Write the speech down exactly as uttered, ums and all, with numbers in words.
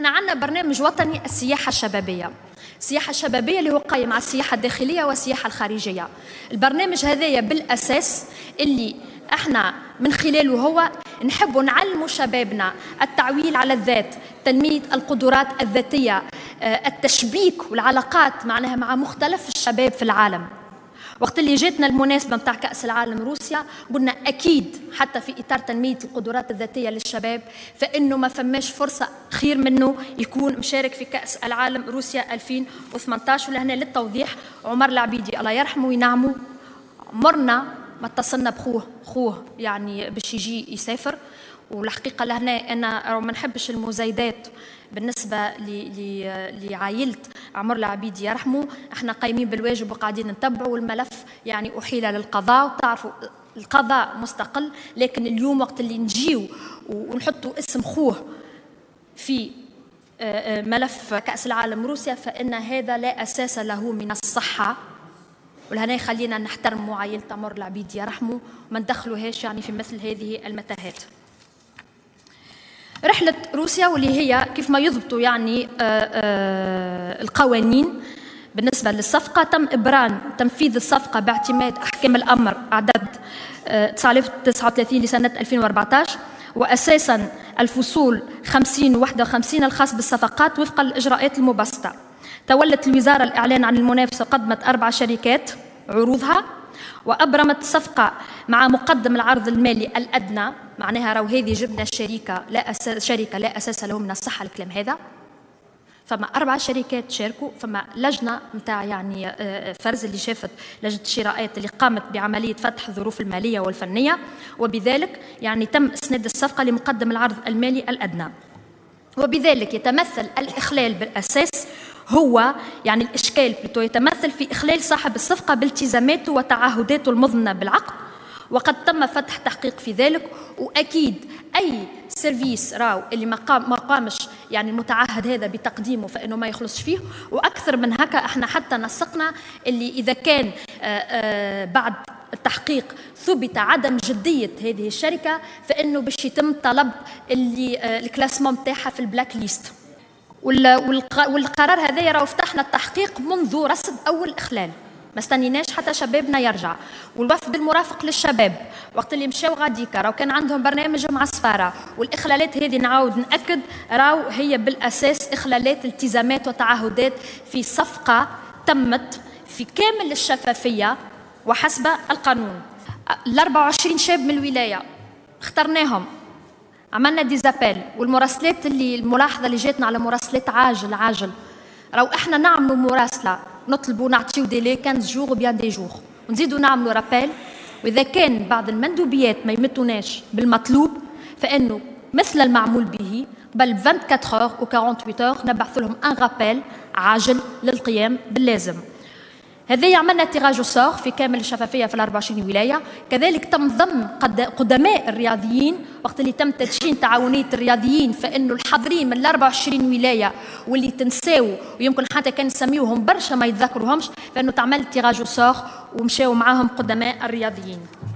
احنا عندنا برنامج وطني السياحة الشبابية. السياحة الشبابية اللي هو قائم على السياحة الداخلية والسياحة الخارجية. البرنامج هذايا بالأساس اللي احنا من خلاله هو نحبوا نعلموا شبابنا التعويل على الذات، تنمية القدرات الذاتية، التشبيك والعلاقات معناها مع مختلف الشباب في العالم. وقت اللي جاتنا المناسبة متاع كأس العالم روسيا قلنا أكيد حتى في إطار تنمية القدرات الذاتية للشباب فإنه ما فماش فرصة خير منه يكون مشارك في كأس العالم روسيا ألفين وثمانية عشر. ولهنا للتوضيح عمر العبيدي الله يرحمه وينعمه عمرنا ما اتصلنا بخوه خوه يعني باش يجي يسافر. والحقيقة لهنا أنا ما نحبش المزايدات بالنسبة لعائلة عمر العبيدي يرحمه. احنا قايمين بالواجب وقاعدين نتبعوا والملف يعني أحيل للقضاء، وتعرفوا القضاء مستقل. لكن اليوم وقت اللي نجيو ونحطوا اسم خوه في ملف كأس العالم روسيا فإن هذا لا أساس له من الصحة. ولهنا خلينا نحترموا عائلة عمر العبيدي يرحمه وما ندخلوهاش يعني في مثل هذه المتاهات. رحلة روسيا واللي هي كيف ما يضبطوا يعني آآ آآ القوانين بالنسبة للصفقة، تم إبرام تنفيذ الصفقة باعتماد أحكام الأمر عدد تسعة آلاف وتسعة وثلاثين لسنة ألفين وأربعة عشر، وأساساً الفصول خمسين وواحد وخمسين الخاص بالصفقات وفق الإجراءات المبسطة. تولت الوزارة الإعلان عن المنافسة وقدمت أربع شركات عروضها، وأبرمت صفقة مع مقدم العرض المالي الأدنى. معناها راهو هذه جبنا شركة لا أساس شركة لا أساس له من الصحة الكلام هذا. فما أربع شركات شاركوا، فما لجنة متاع يعني فرز اللي شافت لجنة الشراءات اللي قامت بعملية فتح الظروف المالية والفنية، وبذلك يعني تم إسناد الصفقة لمقدم العرض المالي الأدنى. وبذلك يتمثل الإخلال بالأساس هو يعني الإشكال بلتو يتمثل في إخلال صاحب الصفقة بالتزاماته وتعهداته المضمنة بالعقد، وقد تم فتح تحقيق في ذلك. وأكيد أي سيرفيس راو اللي ما قام ما قامش يعني المتعهد هذا بتقديمه فإنه ما يخلص فيه. وأكثر من هكا احنا حتى نسقنا اللي إذا كان آآ آآ بعد التحقيق ثبت عدم جدية هذه الشركة فإنه باش يتم طلب اللي الكلاسمون تاعها في البلاك ليست. والقرار هذا راهو فتحنا التحقيق منذ رصد أول إخلال، ما استنيناش حتى شبابنا يرجع. والوفد المرافق للشباب وقت اللي مشاو غاديكا راهو كان عندهم برنامج مع السفارة، والإخلالات هذه نعاود نأكد راهو هي بالأساس إخلالات التزامات وتعهدات في صفقة تمت في كامل الشفافية وحسب القانون. الأربعة وعشرين شاب من الولاية اخترناهم، عملنا ديزابيل، والمراسلات اللي الملاحظة اللي جاتنا على مراسلات عاجل عاجل راهو احنا نعملوا مراسلة نطلبوا نعطيو ديلي خمسة جوغ وبيان دي جوغ ونزيدوا نعملوا رابيل. وإذا كان بعض المندوبيات ما يمتوناش بالمطلوب فإنه مثل المعمول به بل أربعة وعشرين اور و ثمانية وأربعين اور نبعث لهم ان رابيل عاجل للقيام باللازم. هذا عملنا تيراج سور في كامل الشفافية في الأربع وعشرين ولاية. كذلك تم ضم قدماء الرياضيين وقت اللي تم تدشين تعاونية الرياضيين فإنه الحاضرين من الأربع وعشرين ولاية واللي تنساو ويمكن حتى كان نسميوهم برشا ما يتذكروهمش فإنه تعمل تيراج سور ومشاو معاهم قدماء الرياضيين.